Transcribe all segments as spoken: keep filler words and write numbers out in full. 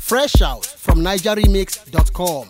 Fresh out from niger remix dot com.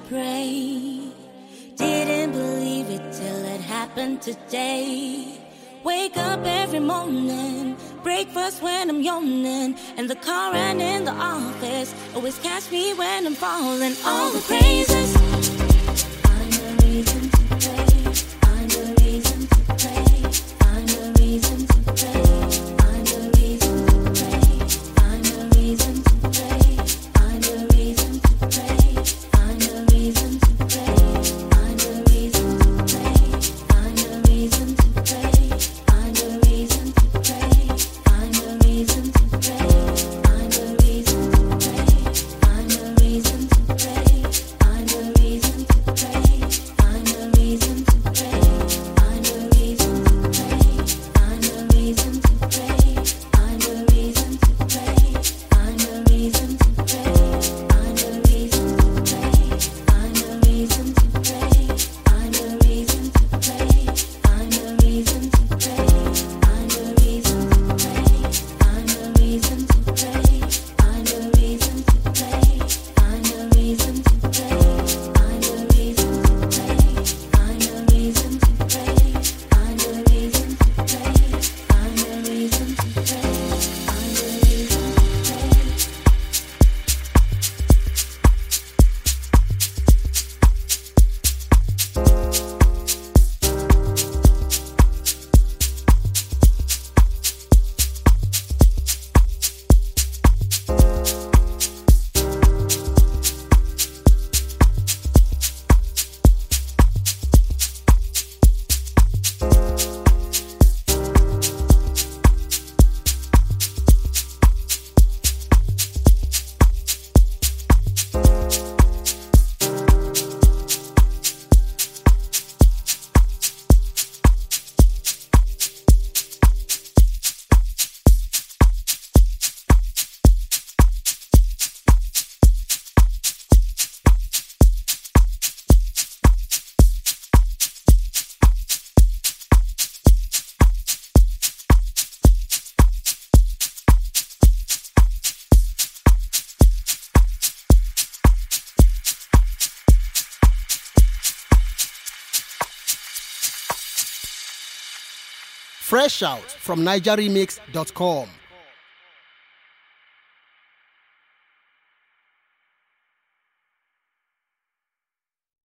pray. Didn't believe it till it happened today. Wake up every morning, breakfast when I'm yawning, in the car and in the office, always catch me when I'm falling. All the praises, find a reason to pray, find a reason to pray, find a reason to pray, find a reason to pray, find a reason to pray, find a reason to pray, find a reason to pray, find a reason to pray, find a reason to pray. Find a reason to pray, find a reason to pray, find a reason to pray, find a reason to pray, find a reason to pray, find a reason to pray, find a reason to pray, find a reason to pray, find a reason to pray, find a reason to pray, find a reason to pray, find a reason to pray, find a reason to pray, find a reason to pray. Find a reason to pray, find a reason to pray, find a reason to pray, find a reason to pray, find a reason to pray, find a reason to pray, find a reason to pray, find a reason to pray, find a reason to pray. Fresh out from niger remix dot com.